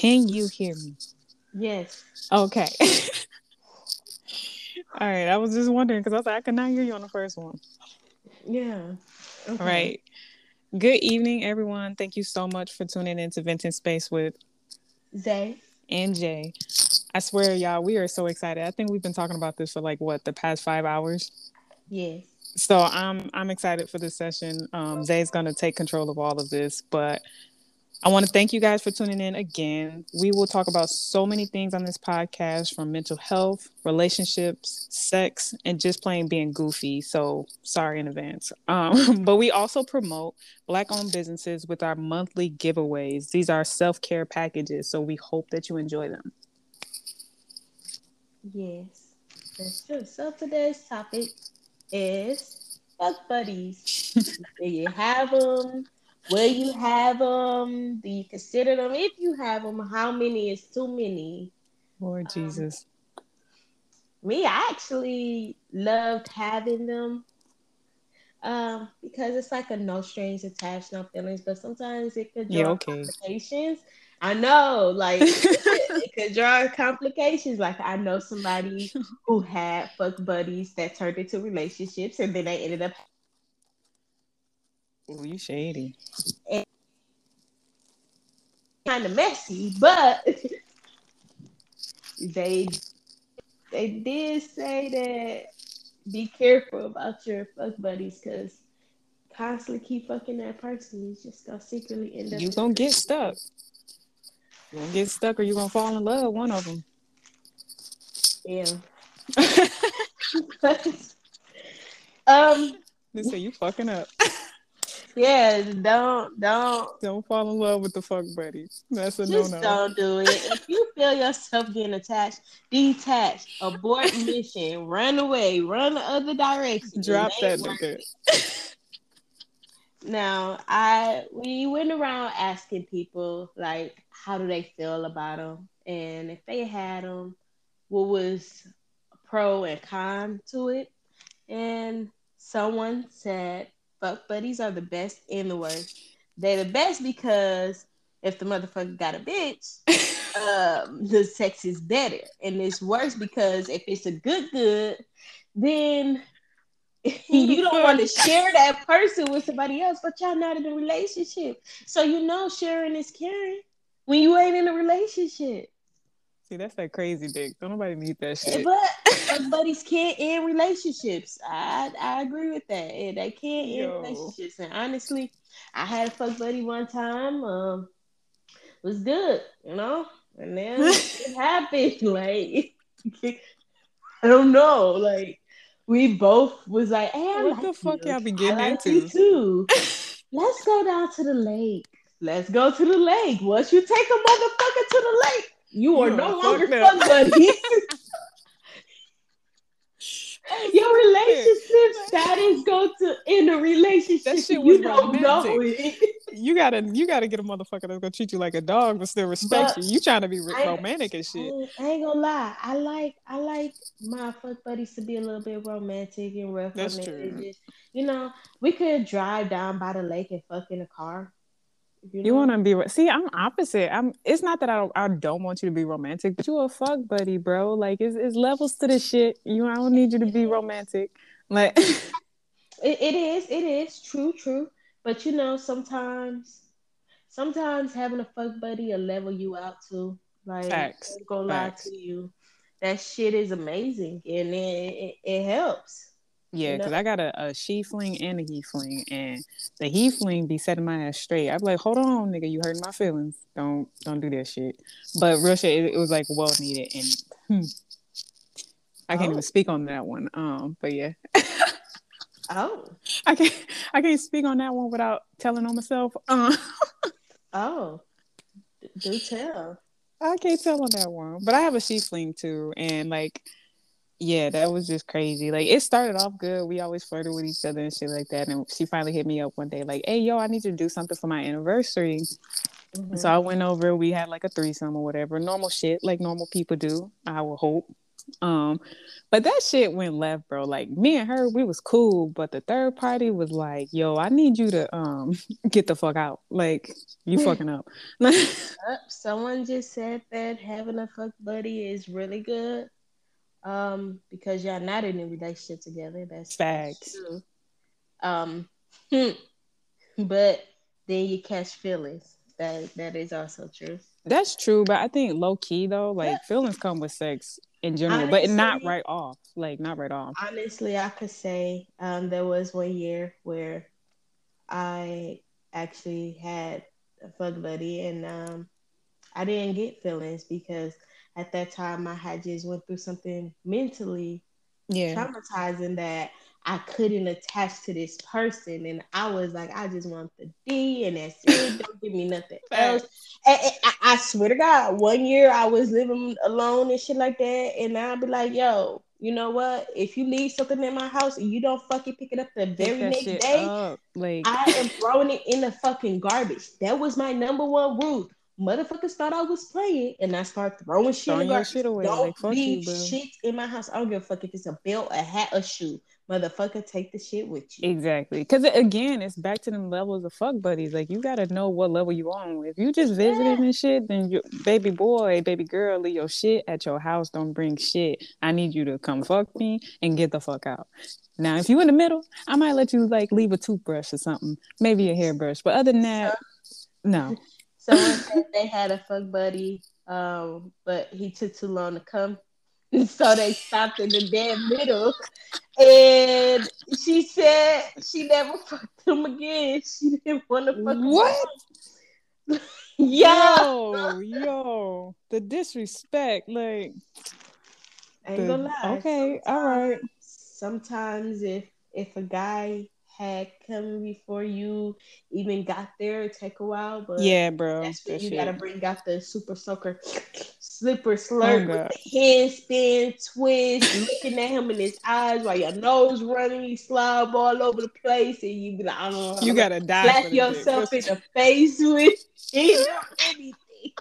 Can you hear me? Yes. Okay. All right. I was just wondering because I was like, I could not hear you on the first one. Yeah. All Okay. right. Good evening, everyone. Thank you so much for tuning in to Venting Space with Zay. and Jay. I swear, y'all, we are so excited. I think we've been talking about this for like what the past 5 hours. Yes. So I'm excited for this session. Zay's gonna take control of all of this, but I want to thank you guys for tuning in again. We will talk about so many things on this podcast from mental health, relationships, sex, and just plain being goofy. So sorry in advance. But we also promote Black owned businesses with our monthly giveaways. These are self care packages. So we hope that you enjoy them. Yes. That's true. So today's topic is fuck buddies. Do you have them? Will you have them? Do you consider them? If you have them, how many is too many? Lord Um, Jesus. Me, I actually loved having them. Because it's like a no strings attached, no feelings, but sometimes it could Yeah, draw okay. complications. I know, like it could draw complications. Like I know somebody who had fuck buddies that turned into relationships, and then they ended up Ooh, you shady. kind of messy, but they they did say that be careful about your fuck buddies because constantly keep fucking that person, you just gonna secretly end up You in a gonna get stuck. relationship. You gonna get stuck or you gonna fall in love, one of them. Yeah. um They say you fucking up. yeah, don't Don't fall in love with the fuck buddy. That's a no just no. don't do it. If you feel yourself getting attached, detach, abort mission, run away, run the other direction. It Drop that ain't worth nigga. it. Now, I we went around asking people like how do they feel about them, and if they had them, what was pro and con to it. And someone said, "Fuck buddies are the best and the worst. They're the best because if the motherfucker got a bitch, the sex is better, and it's worse because if it's a good, then." Who the You don't want fuck? to share that person with somebody else, but y'all not in a relationship. So you know sharing is caring when you ain't in a relationship. See, that's that crazy dick. Don't nobody need that shit. But fuck buddies can't end relationships. I agree with that. They can't end Yo. relationships. And honestly, I had a fuck buddy one time. Was good, you know, and then it happened. Like I don't know, like we both was like, "Hey, I What like the fuck you. y'all be I getting like you into? too. Let's go down to the lake. Let's go to the lake. Once you take a motherfucker to the lake, you are You are no longer fucked up. fuck buddies. I'm Your screaming. relationship status go to in a That relationship shit and was you don't know romantic. it. You gotta get a motherfucker that's gonna treat you like a dog but still respect But you. You trying to be I, romantic and shit. I ain't gonna lie. I like my fuck buddies to be a little bit romantic and rough on That's the true. edges. We could drive down by the lake and fuck in a car. You You know, want to be see? I'm opposite. It's not that I don't want you to be romantic, but you a fuck buddy, bro. Like it's levels to this shit. I don't need you to it be is. romantic. Like It is true. But sometimes having a fuck buddy will level you out too. Like, facts, ain't gonna lie facts. to you, that shit is amazing and it helps. You Yeah, know, because I got a she fling and a he fling, and the he fling be setting my ass straight. I be like, hold on, nigga, you hurting my feelings. Don't do that shit. But real shit, it was like well needed, and I can't even oh, speak on that one. But yeah, oh, I can't I can't speak on that one without telling on myself. oh, do tell. I can't tell on that one. But I have a she fling too, and like yeah, that was just crazy. Like it started off good. We always flirted with each other and shit like that. And she finally hit me up one day, like, "Hey, yo, I need you to do something for my anniversary." So Hmm. I went over. We had like a threesome or whatever, normal shit, like normal people do. I would hope. But that shit went left, bro. Like me and her, we was cool, but the third party was like, "Yo, I need you to get the fuck out. Like you fucking up." Someone just said that having a fuck buddy is really good. Because y'all not in a relationship together. That's Facts. true. Um, but then you catch feelings. That is also true. That's true, but I think low key though, But like feelings come with sex in general, but not honestly, right off. Like not right off. I could say there was 1 year where I actually had a fuck buddy, and I didn't get feelings because at that time I had just went through something mentally Yeah. traumatizing that I couldn't attach to this person, and I was like, I just want the D, and that's it. Don't give me nothing else. Facts. I swear to God, 1 year I was living alone and shit like that, and I'd be like, yo, you know what? If you leave something in my house and you don't fucking pick it up the Pick very that next shit day, up. Like I am throwing it in the fucking garbage. That was my number one rule. Motherfuckers thought I was playing, and I start throwing shit in the throwing your garbage. shit away. Don't Like fuck you, leave bro. shit in my house. I don't give a fuck if it's a belt, a hat, a shoe. Motherfucker, take the shit with you. Exactly. Because again, it's back to them levels of fuck buddies. Like, you got to know what level you on. If you just Yeah. visiting and shit, then you, baby boy, baby girl, leave your shit at your house. Don't bring shit. I need you to come fuck me and get the fuck out. Now, if you in the middle, I might let you, like, leave a toothbrush or something. Maybe a hairbrush. But other than So, that, no. someone said they had a fuck buddy, but he took too long to come. So they stopped in the damn middle. And she said she never fucked him again. She didn't want to fuck him What? again. Yeah. Yo, the disrespect. Like, I ain't the, gonna lie. okay, all right. Sometimes if a guy had come before you even got there, it take a while, but Yeah, bro. that's when That you gotta shit. bring out the super soaker slipper Oh, slurp with God. the handspin twist, looking at him in his eyes while your nose running, you slob all over the place, and you be like, I don't You know, gotta die for slap this shit. yourself in the face with it or anything.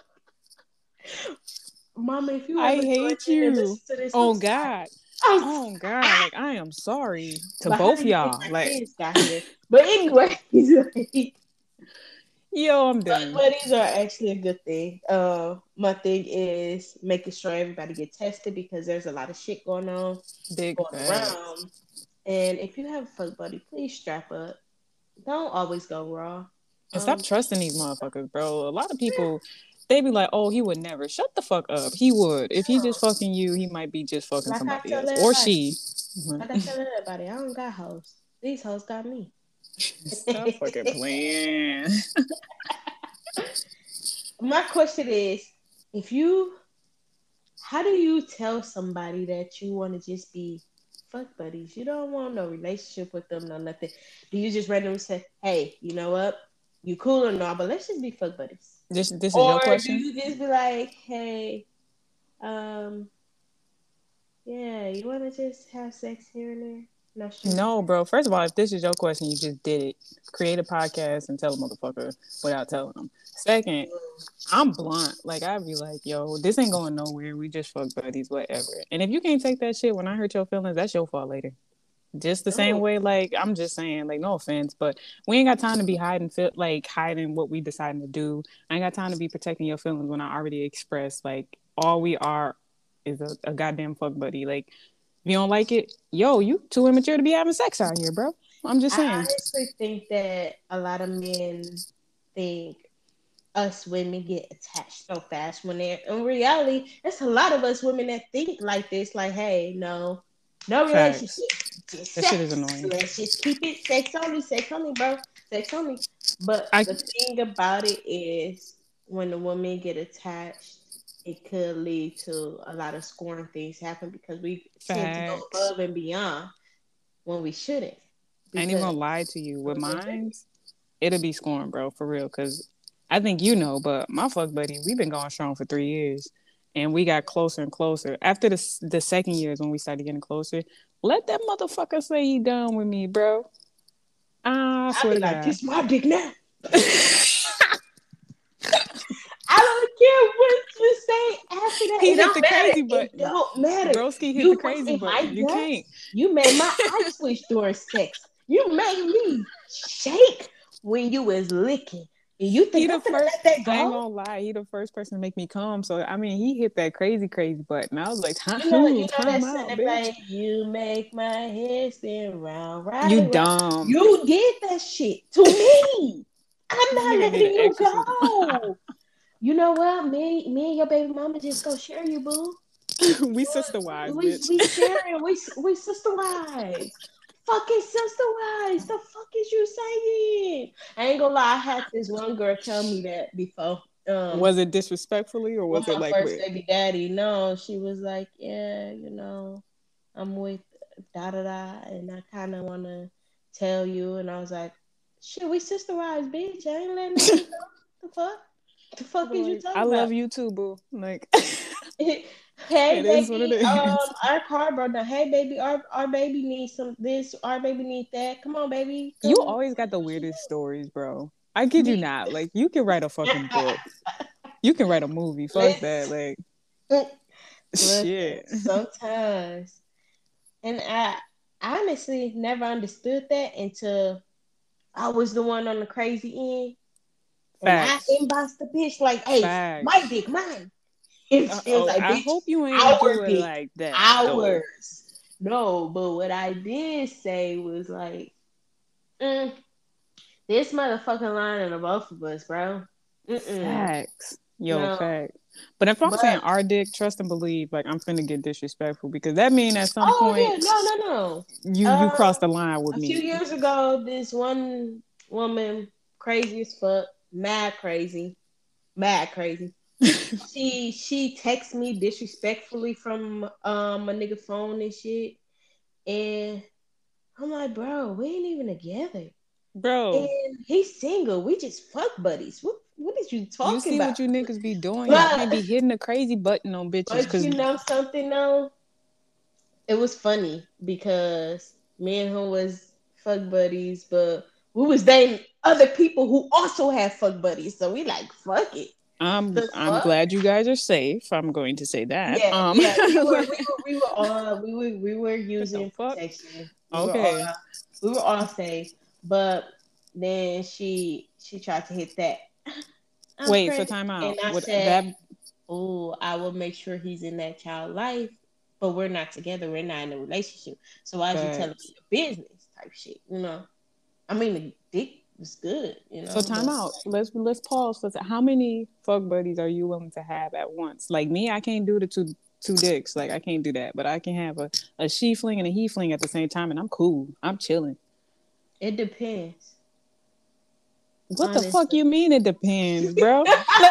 Mama, if you I ever join hate in and you. listen to this, I'm Oh sorry. God. I'm Oh God. Like I am sorry to But how do both you think y'all. my Like, kids got here? But anyway, like, yo, I'm fuck done. buddies are actually a good thing. My thing is making sure everybody get tested because there's a lot of shit Big going facts. around. And if you have a fuck buddy, please strap up. Don't always go raw. And stop Um, trusting these motherfuckers, bro. A lot of people, they be like, "Oh, he would never." Shut the fuck up. He would. If he just fucking you, he might be just fucking like I somebody tell else or everybody, she. I don't got hoes. These hoes got me. Stop fucking playing. My question is, if you how do you tell somebody that you want to just be fuck buddies? You don't want no relationship with them, no nothing. Do you just randomly say, hey, you know what? You cool or not, but let's just be fuck buddies? This is your Or do question. you just be like, hey, um, yeah, you want to just have sex here and there? No strings No, attached. bro. First of all, if this is your question, you just did it. Create a podcast and tell a motherfucker without telling them. Second, I'm blunt. Like I'd be like, yo, this ain't going nowhere. We just fuck buddies, whatever. And if you can't take that shit when I hurt your feelings, that's your fault later. Just the same No, way, like I'm just saying, like no offense, but we ain't got time to be hiding what we deciding to do. I ain't got time to be protecting your feelings when I already expressed like all we are is a goddamn fuck buddy. Like if you don't like it, yo, you too immature to be having sex out here, bro. I'm just I saying. honestly think that a lot of men think us women get attached so fast when they're in reality, it's a lot of us women that think like this, like, hey, no relationship, Facts. just That shit is sex. annoying. Let's just keep it sex only, bro. Sex only. But I the thing about it is when the women get attached, it could lead to a lot of scorn things happen because we tend to go facts. above and beyond when we shouldn't. I ain't even Because gonna lie to you. With Mhm. mines, it'll be scoring, bro, for real. Cause I think you know, but my fuck buddy, we've been going strong for 3 years, and we got closer and closer. After the second year is when we started getting closer. Let that motherfucker say he done with me, bro. I I'll swear be to like, God. this my dick now. I don't care what you say after that. He He hit the crazy It button. don't matter. Broski hit You the was crazy in my button. You guts. can't. You made my eyes switch during sex. You made me shake when you was licking. And you He think I'm the gonna first. let that I ain't go? gonna lie. He the first person to make me come. So I mean, he hit that crazy button. I was like, You know time that song out, that bitch. play, you make my head spin round, You right, right. dumb. You did that shit to me. I'm This not nigga need letting an you exorcism. go. You know what? Me and your baby mama just gonna share you, boo. We sister wives, bitch. We sharing. We sister wives. Fucking sister wives. The fuck is you saying? I ain't gonna lie. I had this one girl tell me that before. Was it disrespectfully or With was it my like first with? baby daddy. No, she was like, yeah, I'm with da da da, and I kind of want to tell you. And I was like, shit, we sister wives, bitch. I ain't letting that shit go. The fuck? The fuck is you Like, I talking about? love you too, boo. Like, Hey it is what it baby, is. our car broke down. Hey baby, our baby needs some this. Our baby needs that. Come on, baby, You come. always got the weirdest stories, bro. I kid you Me. not. Like, you can write a fucking book. You can write a movie. Fuck that. Listen, Like, listen. shit. Sometimes, and I honestly never understood that until I was the one on the crazy end, and I Facts. inboxed the bitch like, "Hey, my Facts. dick, mine." And she was Oh, like, I "Bitch, hope you ain't our do it dick, like that, though. ours." No, but what I did say was like, mm, "This motherfucking line of both of us, bro." Mm-mm. Facts. Yo, No, facts. But if I'm saying but our dick, trust and believe, like I'm finna get disrespectful because that mean at some oh point yeah, no. you cross the line with A few me. years ago, this one woman, crazy as fuck, mad crazy. She texts me disrespectfully from a nigga phone and shit, and I'm like, bro, we ain't even together, Bro, and he's single. We just fuck buddies. What is you you talking see about? what you niggas be doing? Y'all can't But be hitting the crazy button on bitches but because you know something though, it was funny because me and him was fuck buddies, but we was dating other people who also had fuck buddies. So we like fuck it. The I'm fuck? glad you guys are safe. I'm going to say that. Yeah. We were What the using fuck? protection. Okay. We were all safe. But then she tried to hit that. I'm Wait, so pregnant. time And out. I Would said, that oh, I will make sure he's in that child life, but we're not together. We're not in a relationship. So why is you telling facts? me your business type shit? I mean, the dick was good, So time but out. Let's pause for a second. How many fuck buddies are you willing to have at once? Like me, I can't do the two dicks. Like I can't do that. But I can have a she fling and a he fling at the same time, and I'm cool. I'm chilling. it depends, What the fuck honestly. you mean? It depends, bro. Like,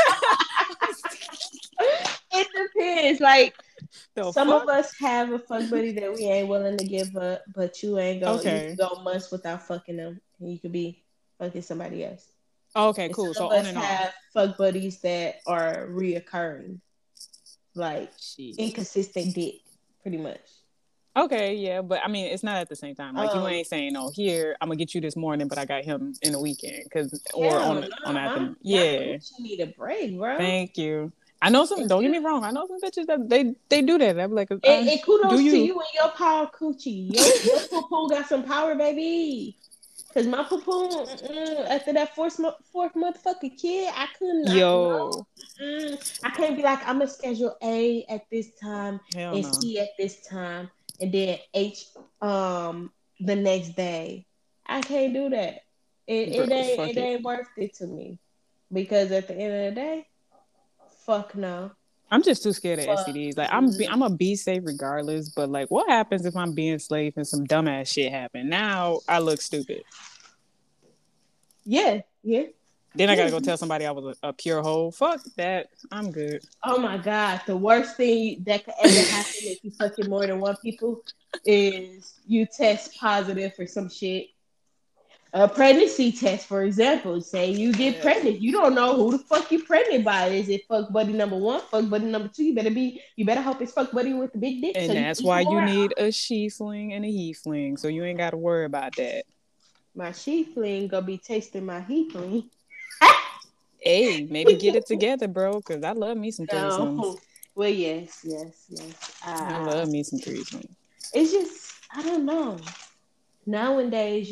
It depends. Like the some of fuck? us have a fuck buddy that we ain't willing to give up, but you can Okay. go months without fucking them, and you could be fucking somebody else. Okay. And Cool. some So of on us and off. have fuck buddies that are reoccurring, like Shit. inconsistent dick, pretty much. Okay, yeah, but I mean, it's not at the same time. Like you Um, ain't saying, "Oh, here I'm gonna get you this morning," but I got him in the weekend, cause or Hell on no, afternoon. my Yeah, coochie need a break, bro. thank you. I know some. And, Don't get me wrong. I know some bitches that they do that. I'm like, and do kudos to you? you and your power coochie. Your poo got some power, baby. Cause my poo after that fourth motherfucking kid, I could not know. Yo, I can't be like I'm gonna schedule A at this time hell and no. C at this time, and then H the next day. I can't do that. Bro, fuck It it. ain't worth it to me because at the end of the day, fuck no. I'm just too scared of Fuck STDs. Like no. I'm a be safe regardless. But like, what happens if I'm being safe and some dumbass shit happen? Now I look stupid. Yeah, yeah, Then I gotta yeah. go tell somebody I was a pure hoe. Fuck that. I'm good. Oh my god, the worst thing that could ever happen if you fucking more than one people is you test positive for some shit. A pregnancy test, for example, say you get Yeah. pregnant, you don't know who the fuck you pregnant by. Is it fuck buddy number one, fuck buddy number two? You better hope it's fuck buddy with the big dick so And you can that's eat why them you around. need a she fling and a he fling. So you ain't got to worry about that. My she fling gonna be tasting my he fling. Hey, maybe get it together, bro, because I love me some threesomes. No, Well, yes. I love me some threesome. It's just I don't know. Nowadays,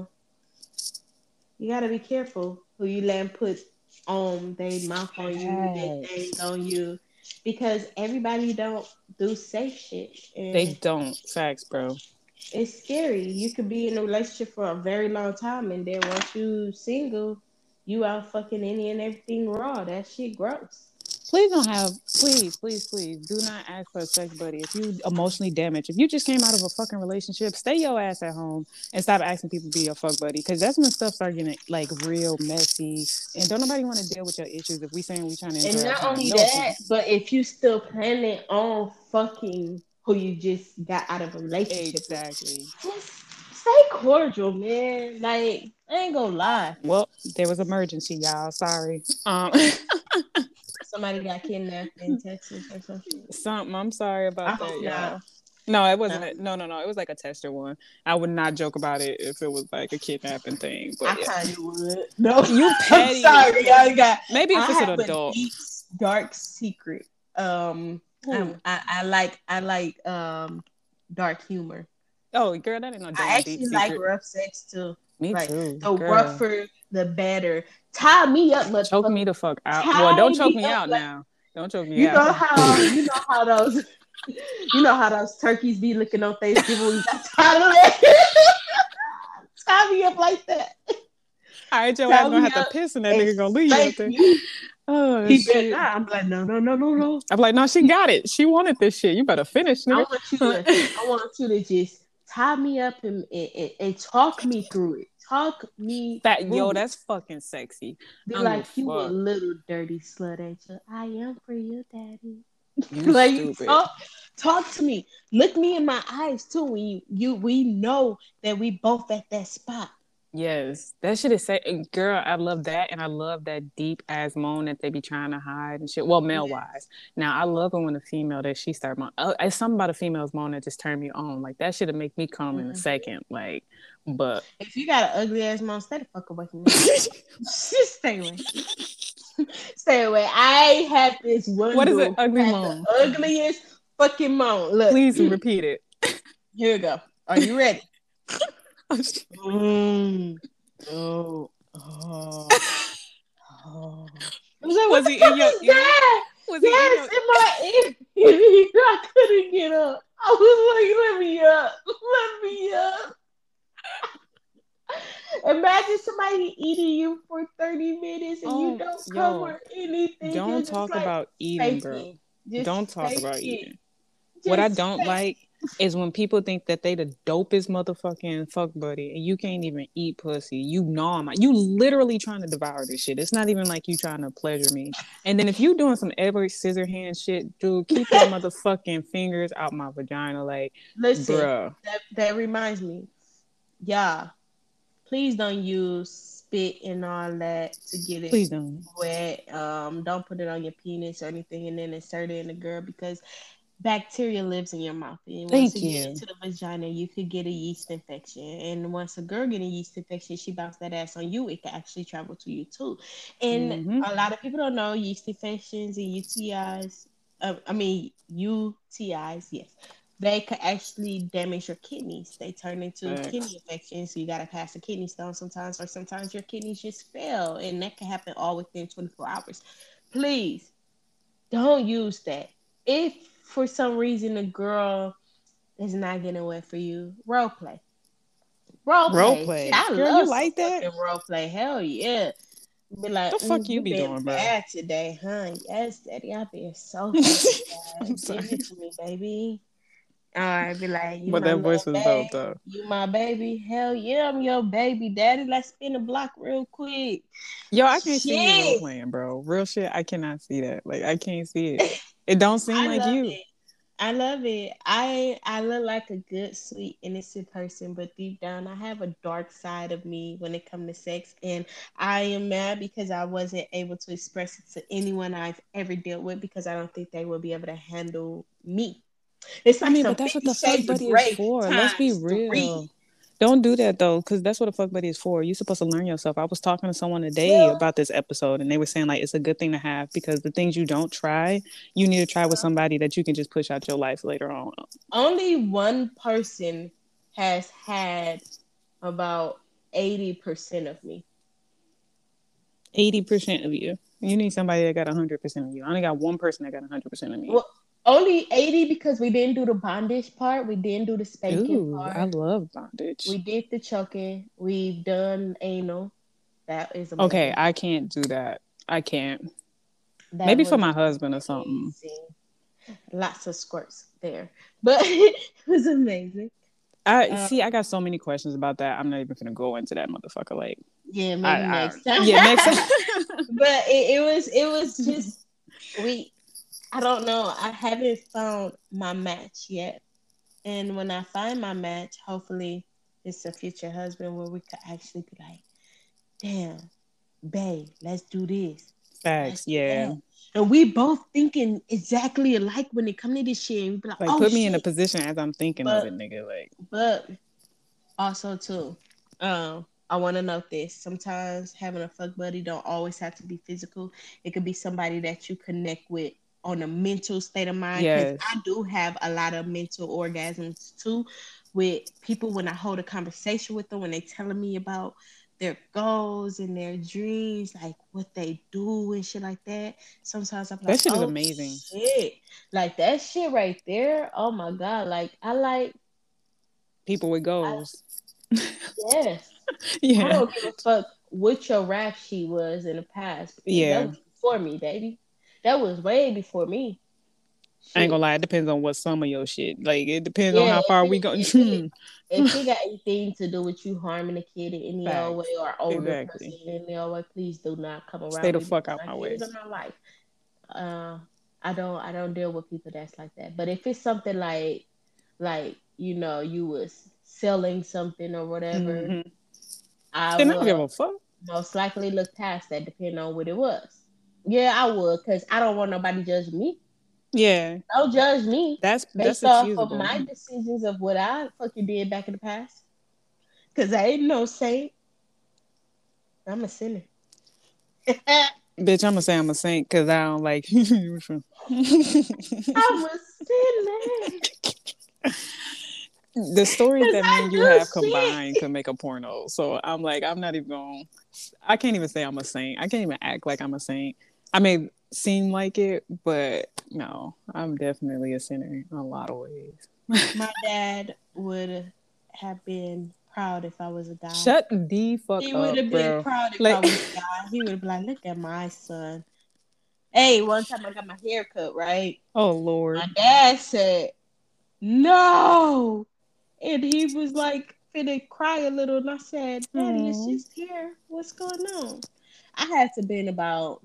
you gotta be careful who you let 'em put on their mouth on you, their things Facts. on you, because everybody don't do safe shit, They and don't. Facts, bro. it's scary. You could be in a relationship for a very long time, and then once you single, you out fucking any and everything raw. That shit gross. Please don't have. Please, do not ask for a sex buddy if you emotionally damaged. If you just came out of a fucking relationship, stay your ass at home and stop asking people to be your fuck buddy. Because that's when stuff start getting like real messy. And don't nobody want to deal with your issues if we saying we trying to And enjoy our not time. only No that, offense. but if you still planning on fucking who you just got out of a relationship with, Exactly. just stay cordial, man. Like, I ain't gonna lie. Well, there was emergency, y'all. Sorry. Somebody got kidnapped in Texas or some shit. Something. I'm sorry I about hope that, not. y'all. No, it wasn't. No, No. It was like a tester one. I would not joke about it if it was like a kidnapping thing. I But yeah, kind of would. No, you I'm petty as sorry. fuck. I got. Maybe if I it's an have a adult. deep, dark secret. Who? I like dark humor. Oh, girl, that ain't no I damn deep actually like secret. rough sex too. Me Like too, the girl. rougher, the better. Tie me up, Choke me motherfucker. the fuck out. Well, Tie don't choke me me up out like now. Don't choke me you out. know how you know how those you know how those turkeys be looking on Thanksgiving when you got tired of that. Tie me up like that. All right, your ass Tie gonna me have to up piss and that and nigga gonna leave you out spank there. me. Oh He bet shit. not. I'm like, no. I'm like, no, she got it. She wanted this shit. You better finish, I nigga. want you to I want you to just tie me up and talk me through it. Talk me That yo, through it. that's fucking sexy. Be I don't give like, a you a fuck. little dirty slut, ain't you? I am for you, daddy. You Like you stupid. talk to me. Look me in my eyes too. When we know that we both at that spot. Yes, that shit is say, girl. I love that, and I love that deep ass moan that they be trying to hide and shit. Well, male Yeah. wise. Now, I love it when a female that she start moan. It's something about a female's moan that just turn me on. Like that should make me come in a Mhm. second. Like, but If you got an ugly ass mom, stay the fuck away from me. Just stay away. Stay away. I had this one what is an girl who ugly had the moan? ugliest fucking mom. Look, Please here repeat it. we go. Are you ready? Oh, shit. Mm. Oh. Oh. Oh. I was like, what Was the he in fuck your is ear? that? Was he in Yes, your? in my ear. I couldn't get up. I was like, let me up. Let me up. Imagine somebody eating you for 30 minutes and you Oh, don't yo, cover anything. You're don't just talk like, about eating, fake girl. it. Just Don't talk fake about it. eating. What I Just don't fake like is when people think that they the dopest motherfucking fuck buddy and you can't even eat pussy. You know you literally trying to devour this shit. It's not even like you trying to pleasure me. And then if you doing some Edward Scissorhand shit, dude, keep your it. motherfucking fingers out my vagina. Like, Listen, bruh. that reminds me. Yeah, please don't use spit and all that to get it Please don't. wet. Don't put it on your penis or anything and then insert it in the girl because bacteria lives in your mouth. And once Thank it get you. into the vagina, you could get a yeast infection. And once a girl get a yeast infection, she bounce that ass on you. It can actually travel to you too. And Mm-hmm. a lot of people don't know yeast infections and UTIs. UTIs, yes. They could actually damage your kidneys. They turn into Facts. kidney infections. So you gotta pass a kidney stone sometimes, or sometimes your kidneys just fail, and that can happen all within 24 hours. Please don't use that. If for some reason a girl is not getting wet for you, role play. Role Role play. Shit, play. I Girl, you love some like that? fucking role play. Hell yeah. Be like, The fuck you you be been doing, bro? bad today, huh? Yes, daddy, I've been so fucking I'm bad. Give it sorry. to me, baby. All right, be like, you But my that little voice was dope babe. though. You my baby. Hell yeah, I'm your baby, daddy. Let's spin the block real quick. Yo, I can't see you role Shit. playing, bro. Real shit, I cannot see that. Like, I can't see it. It don't seem I like love you. it. I love it. I look like a good, sweet, innocent person, but deep down, I have a dark side of me when it comes to sex, and I am mad because I wasn't able to express it to anyone I've ever dealt with because I don't think they will be able to handle me. It's I like mean, some but that's what 50 the fuck Shades of buddy is Grey for. Let's be times real. three. Don't do that though, because that's what a fuck buddy is for. You're supposed to learn yourself. I was talking to someone today Well, about this episode, and they were saying like it's a good thing to have because the things you don't try, you need to try with somebody that you can just push out your life later on. only one person has had about 80% of me. 80% of you. You need somebody that got 100% of you. I only got one person that got 100% of me. Well, only 80 because we didn't do the bondage part. We didn't do the spanking Ooh, I part. love bondage. We did the choking. We've done anal. That is Okay, amazing. I can't do that. I can't. That Maybe for was my husband or something. amazing. Lots of squirts there, but it was amazing. I Uh, see. I got so many questions about that. I'm not even gonna go into that motherfucker. Like, yeah, maybe I next time. yeah, next. But it was just we. I don't know. I haven't found my match yet, and when I find my match, hopefully it's a future husband where we could actually be like, damn, babe, let's do this. Let's Facts. do Yeah. that. And we both thinking exactly alike when it come to this shit. And we be like, Like, oh put me in a shit. position as I'm thinking of But it, nigga. Like, but also too, I want to note this. Sometimes having a fuck buddy don't always have to be physical. It could be somebody that you connect with on a mental state of mind. Because yes, I do have a lot of mental orgasms too with people when I hold a conversation with them when they telling me about their goals and their dreams, like what they do and shit like that. Sometimes I'm that like, shit is oh amazing. shit, like that shit right there. Oh my god, like I like. People with I, goals. yes. I Yeah, don't give a fuck what your rap sheet was in the past because that yeah. was before me, baby. That was way before me. I ain't gonna Shit. lie. It depends on what some of your shit. Like, it depends on Yeah, how if far we it go. if it if it got anything to do with you harming a kid in any old way Facts. or older person Exactly. in any old way, please do not come Stay around the me fuck because out I my did way. it in my life. Uh, I don't deal with people that's like that. But if it's something like you was selling something or whatever, Mm-hmm. I Then I don't will give a fuck. most likely look past that depending on what it was. Yeah, I would, because I don't want nobody judging me. Yeah, Don't judge me that's based off of excusable. my decisions of what I fucking did back in the past. Cause I ain't no saint. I'm a sinner. I'm Bitch, I'm gonna say I'm a saint because I don't like. Which one? a sinner. The stories Cause that me I and you do have combined shit. could make a porno. So I'm like, I'm not even going. I can't even say I'm a saint. I can't even act like I'm a saint. I may seem like it, but no, I'm definitely a sinner in a lot of ways. My dad would have been proud if I was a guy. Shut the fuck He would up, have been bro. proud if I Like, was a guy. He would have been like, look at my son. Hey, one time I got my hair cut, right? oh My Lord. dad said, no. And he was like, finna cry a little. And I said, Daddy, it's Oh, just hair. What's going on? I had to been about,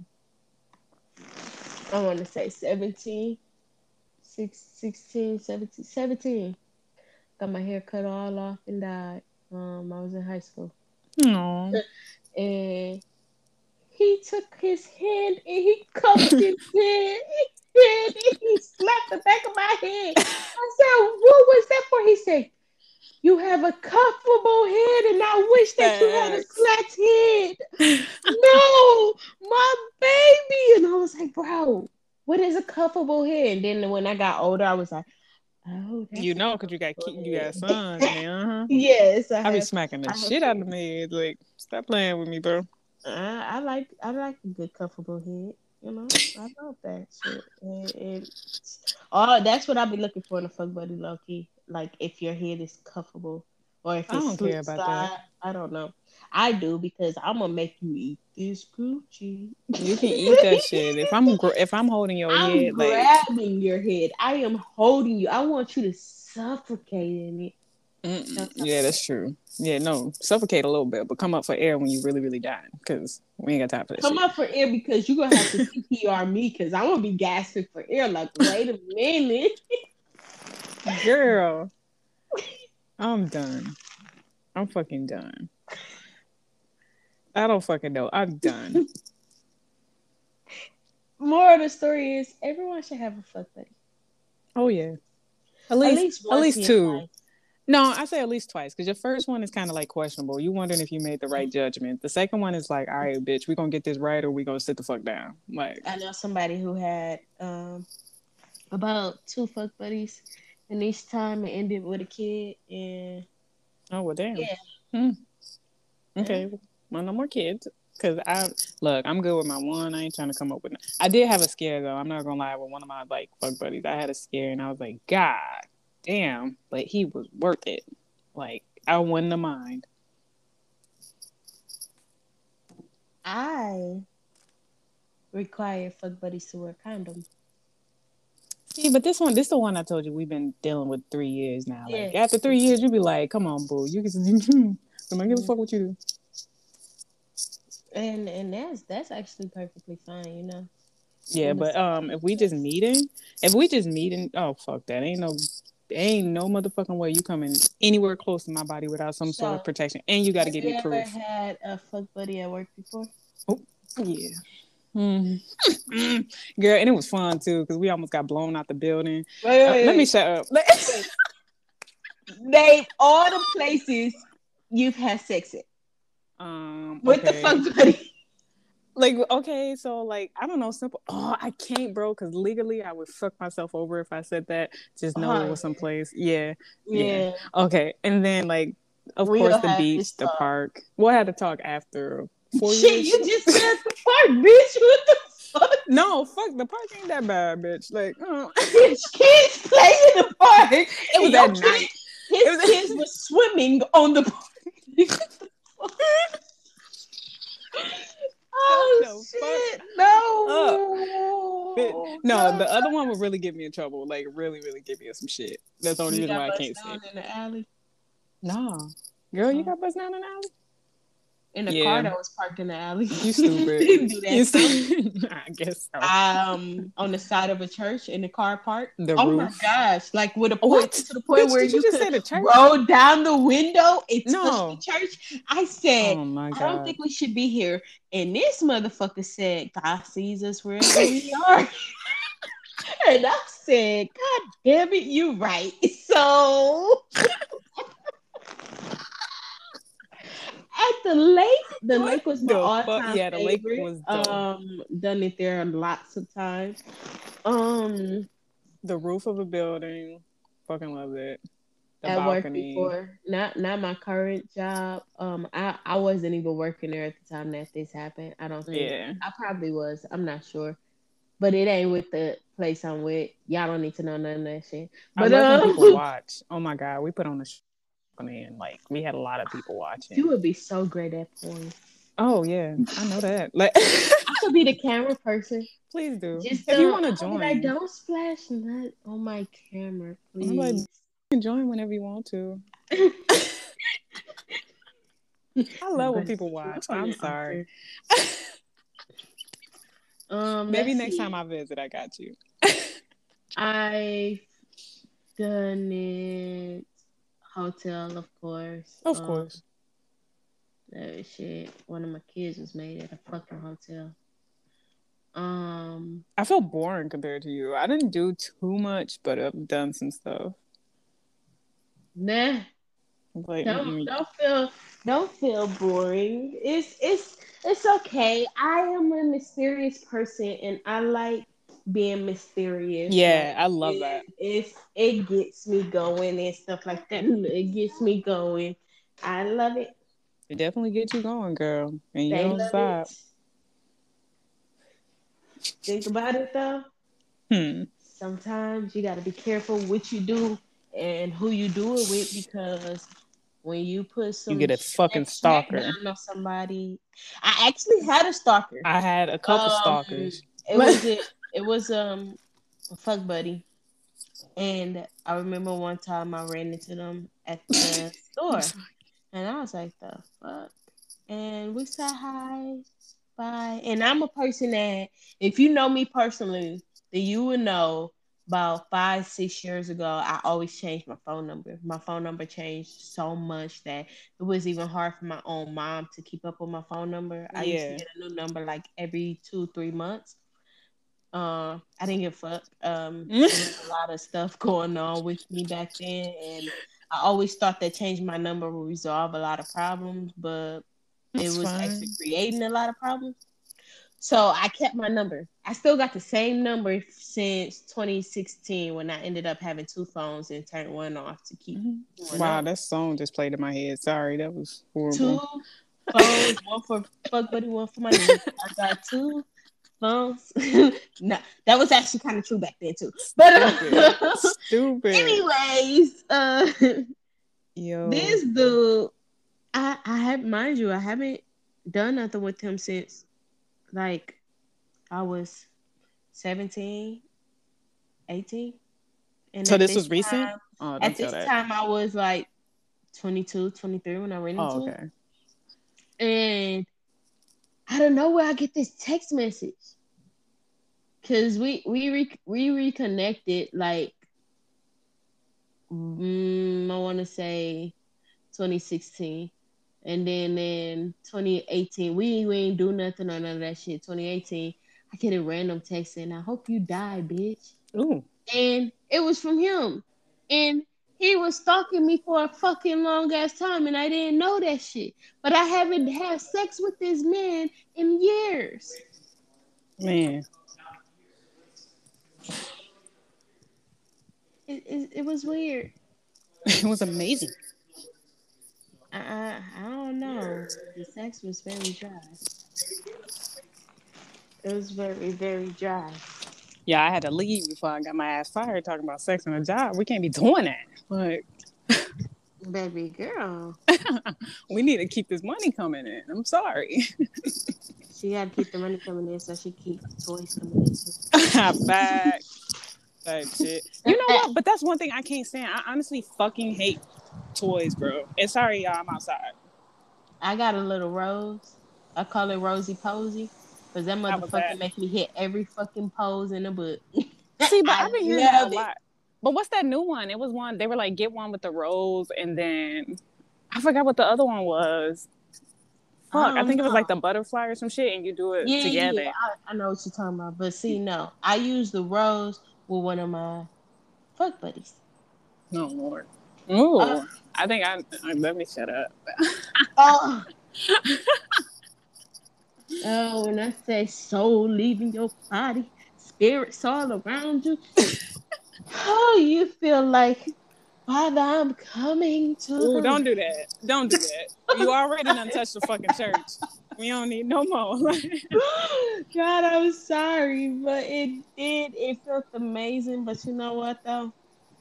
I want to say 17, 16, 17, 17. Got my hair cut all off and died. I was in high school. no. And he took his hand and he cupped his head. And he slapped the back of my head. I said, what was that for? He said, you have a comfortable head, and I wish that you had a Facts. flat head. No, my baby. And I was like, bro, what is a comfortable head? And then when I got older, I was like, oh, You that's a know, cause comfortable you got head. sons, man. Uh-huh. Yes, I be smacking the I have shit out of kids. my head. Like, stop playing with me, bro. I like a good comfortable head. I love that shit. Oh, that's what I be looking for in a fuck buddy, low key. Like if your head is comfortable or if I it's don't care slip about that. slide. I don't know. I do because I'm gonna make you eat this Gucci. You can eat that shit. If I'm holding your I'm head, like, grabbing your head. I am holding you. I want you to suffocate in it. That's how yeah, that's true. Yeah, no, suffocate a little bit, but come up for air when you really, really dying, because we ain't got time for that come shit. up for air because you're gonna have to CPR me because I'm gonna be gasping for air. Like, wait a minute. Girl, I'm done. I'm fucking done. I don't fucking know. I'm done. More of the story is everyone should have a fuck buddy Oh yeah, at least at once least in your two. life. No, I say at least twice because your first one is kind of like questionable. You wondering if you made the right judgment. The second one is like, all right, bitch, we gonna get this right or we gonna sit the fuck down. Like, I know somebody who had about two fuck buddies, and each time it ended with a kid. And oh well, damn. yeah, Hmm. yeah. Okay, well, no more kids. Cause I'm good with my one. I ain't trying to come up with. I did have a scare though. I'm not gonna lie. With one of my like fuck buddies, I had a scare and I was like, God damn, but he was worth it. Like I wouldn't have mind. I require fuck buddies to wear condoms. See, but this the one I told you we've been dealing with 3 years now. Like Yeah. after 3 years, you be like, come on, boo, you can. I'm gonna give a fuck what you do. And that's actually perfectly fine, you know. Yeah, In the but same if we just meeting, oh fuck that, ain't no motherfucking way you coming anywhere close to my body without some sort of So, protection, and you got to have give you me ever proof. had a fuck buddy at work before? Oh yeah. Girl, and it was fun too because we almost got blown out the building. Let me Wait. shut up. Wait. Name all the places you've had sex at. With the Okay. fuck buddy. Like, okay, so like I don't know, simple. Oh, I can't, bro, because legally I would fuck myself over if I said that. Just know it Oh, was someplace. Yeah, yeah. yeah. Okay, and then like, of We'll course, the have this beach, the talk. park. We'll have to talk after four Shit, years. you just said the park, bitch. What the fuck? No, fuck the park ain't that bad, bitch. Like, Bitch, kids play in the park. it was at night. His kids were swimming on the park. Oh shit! No, no, the other one would really get me in trouble. Like, really, really get me in some shit. That's the only You reason got why I bust can't say down it. in the alley. No, girl, you got bust down in the alley. In the car that was parked in the alley. You stupid. Didn't do that. You stupid. I guess so. On the side of a church in the car park. The oh roof. My gosh! Like with a point to the point Bitch, where did you just could say the church? roll down the window and touch the church. I said, oh my God. I don't think we should be here. And this motherfucker said, God sees us wherever we are. And I said, God damn it, you right. So at the lake was my all-time yeah, the favorite. lake was dope. Done it there lots of times. The roof of a building, fucking love it. The at balcony. work before, not my current job. I wasn't even working there at the time that this happened. I don't think. Yeah. I probably was. I'm not sure. But it ain't with the place I'm with. Y'all don't need to know none of that shit. But I love when people watch. Oh my God, we put on a show and like we had a lot of people watching. You would be so great at porn. Oh yeah, I know that. Like I could be the camera person. Please do. Just if you want to join. Like, don't splash nut on my camera, please. I'm like, you can join whenever you want to. I love when people watch. I'm sorry. Maybe next time I visit, I got you. I've done it hotel, of course. Of course. Shit. One of my kids was made at a fucking hotel. I feel boring compared to you. I didn't do too much, but I've done some stuff. Nah. Like, don't feel boring. It's okay. I am a mysterious person and I like being mysterious. Yeah, I love that. It gets me going and stuff like that. It gets me going. I love it. It definitely gets you going, girl. And you don't stop. Think about it though. Sometimes you gotta be careful what you do and who you do it with, because when you put some, you get a fucking stalker. Down on somebody. I actually had a stalker. I had a couple stalkers. It was a fuck buddy, and I remember one time I ran into them at the store, and I was like, "The fuck." And we said hi, bye. And I'm a person that, if you know me personally, then you would know about 5-6 years ago, I always changed my phone number. My phone number changed so much that it was even hard for my own mom to keep up with my phone number. I used to get a new number like every 2-3 months. I didn't give a fuck. There was a lot of stuff going on with me back then, and I always thought that changing my number would resolve a lot of problems, but it That's was fine. actually creating a lot of problems. So I kept my number. I still got the same number since 2016 when I ended up having two phones and turned one off to keep one Wow, on. that song just played in my head. Sorry, that was Two horrible. phones, one for fuck buddy, one for my nigga. I got two phones. No, that was actually kind of true back then too. But Stupid. Stupid. anyways, Yo. this dude, I have, mind you, I haven't done nothing with him since like I was 17, 18. And So this was recent? Oh, at don't tell this that. time I was like 22, 23 when I ran Oh, into him. okay. And I don't know where I get this text message. Cause we reconnected like I want to say 2016, and then in 2018 we ain't do nothing or none of that shit. 2018 I get a random text saying, "I hope you die, bitch," Ooh. and it was from him, and he was stalking me for a fucking long ass time, and I didn't know that shit. But I haven't had sex with this man in years. Man. It was weird. It was amazing. I don't know. The sex was very dry. It was very, very dry. Yeah, I had to leave before I got my ass fired talking about sex and a job. We can't be doing that. Like, Baby girl. we need to keep this money coming in. I'm sorry. She had to keep the money coming in so she keep toys coming in too. Back. That shit. You know what? But that's one thing I can't stand. I honestly fucking hate toys, bro. And sorry, y'all, I'm outside. I got a little rose. I call it Rosie Posy. Cause that How was motherfucker that? make me hit every fucking pose in the book. See, but I I've been hearing that a love it. lot. But what's that new one? It was one, they were like, get one with the rose, and then I forgot what the other one was. I Fuck, I don't think it was know. like the butterfly or some shit, and you do it Yeah. together. I know what you're talking about. But see, no. I use the rose with one of my fuck buddies. Oh, Lord. Uh, Ooh. I think let me shut up. oh, oh, when I say soul leaving your body, spirits all around you. Oh, you feel like, Father, I'm coming to Ooh, the don't do that. Don't do that. You already done touched the fucking church. We don't need no more. God, I'm sorry, but it felt amazing. But you know what though?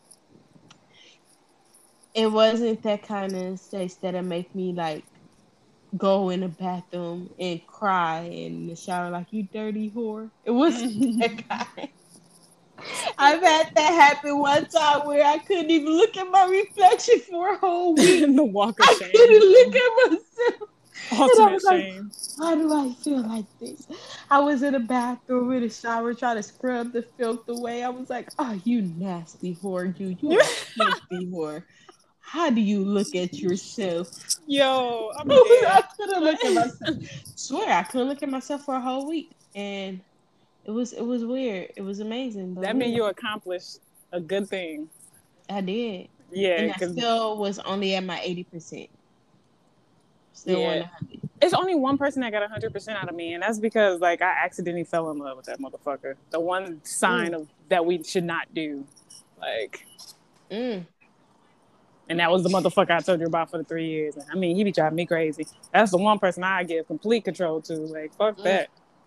It wasn't that kind of sex that'll make me like go in the bathroom and cry in the shower like you dirty whore. It wasn't that kind. I've had that happen one time where I couldn't even look at my reflection for a whole week. The walk of I shame. couldn't look at myself. And I Ultimate was like, shame. why do I feel like this? I was in the bathroom in the shower trying to scrub the filth away. I was like, oh, you nasty whore, you a filthy whore. How do you look at yourself? Yo, I'm I dead. couldn't look at myself. Swear, I couldn't look at myself for a whole week. And it was weird. It was amazing, but That means weird. you accomplished a good thing. I did. Yeah, And I because still was only at my 80%. Still yeah, 100. it's only one person that got 100% out of me, and that's because like I accidentally fell in love with that motherfucker. The one sign of that we should not do, like, Mm. and that was the motherfucker I told you about for the 3 years. I mean, he be driving me crazy. That's the one person I give complete control to. Like, fuck that.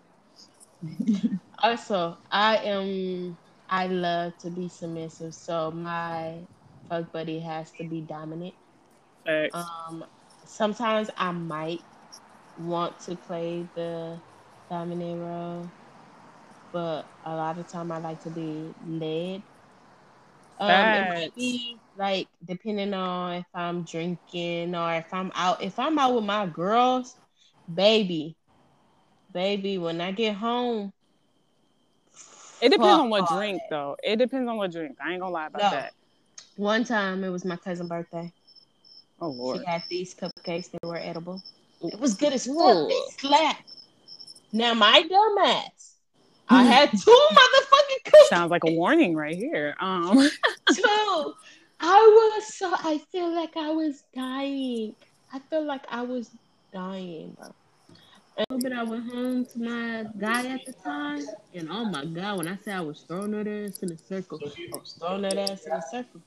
Also, I love to be submissive, so my fuck buddy has to be dominant. Facts. Um, Sometimes I might want to play the dominant role, but a lot of time I like to be led. It might Facts. be like depending on if I'm drinking or if I'm out. If I'm out with my girls, baby, baby, when I get home, It depends fuck on what all drink, that. though. It depends on what drink. I ain't gonna lie about No, that. one time it was my cousin's birthday. Oh She Lord. had these cupcakes. They were edible. It was good as fuck. They Ooh. slapped. Now my dumb ass, I had two motherfucking Sounds like a cupcakes. warning right here. Two. I feel like I was dying. I feel like I was dying, bro. But I went home to my guy at the time, and oh my god, when I say I was throwing that ass in a circle, I was throwing that ass in a circle.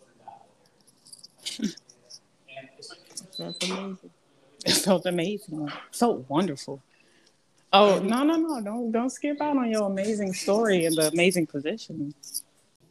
It felt amazing. It felt amazing. So wonderful. Oh, And no. Don't skip out on your amazing story and the amazing position.